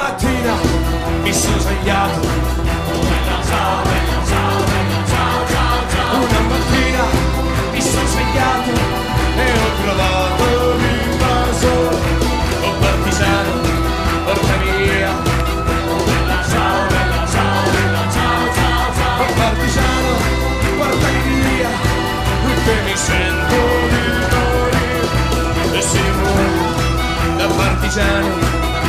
mattina mi sono svegliato. Ciao, bella, ciao, bella, ciao, ciao, ciao. Una mattina mi sono svegliato e ho trovato l'invaso. Oh partigiano, portami via. Bella, ciao, bella, ciao, bella, ciao, ciao, ciao. Oh partigiano, portami via, che mi sento di morire. E se muoio da partigiano.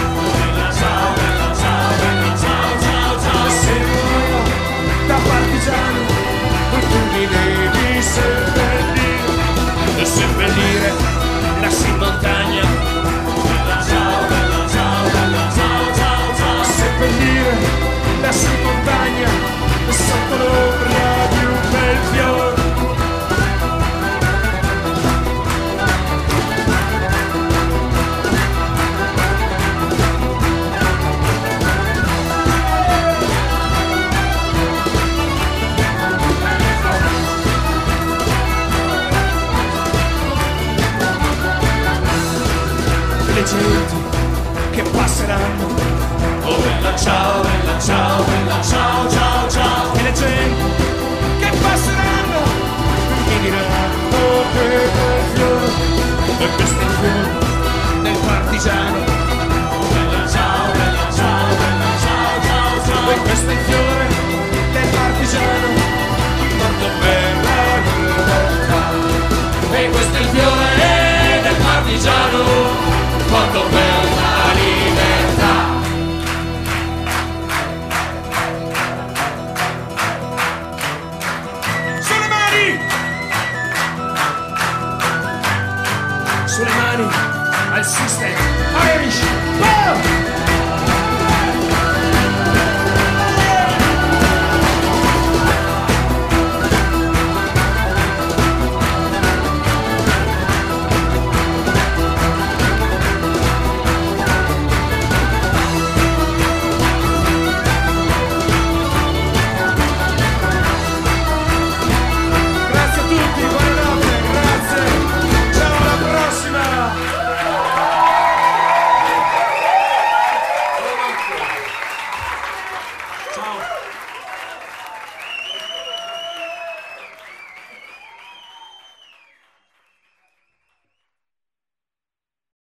Seppellire lassi in montagna. Ciao, bella, ciao, bella, ciao, ciao, ciao. Seppellire lassi in montagna sotto l'ombra di un bel fiore. Le genti che passeranno, oh bella ciao, bella ciao, bella ciao, ciao, ciao. E le genti che passeranno mi diranno che bel fiore. E questo è il fiore del partigiano. Oh bella ciao, bella ciao, bella ciao, ciao, ciao. E questo è il fiore del partigiano morto per la libertà. E questo è il fiore del partigiano morto per la libertà. Sulle mani! Sulle mani al System Irish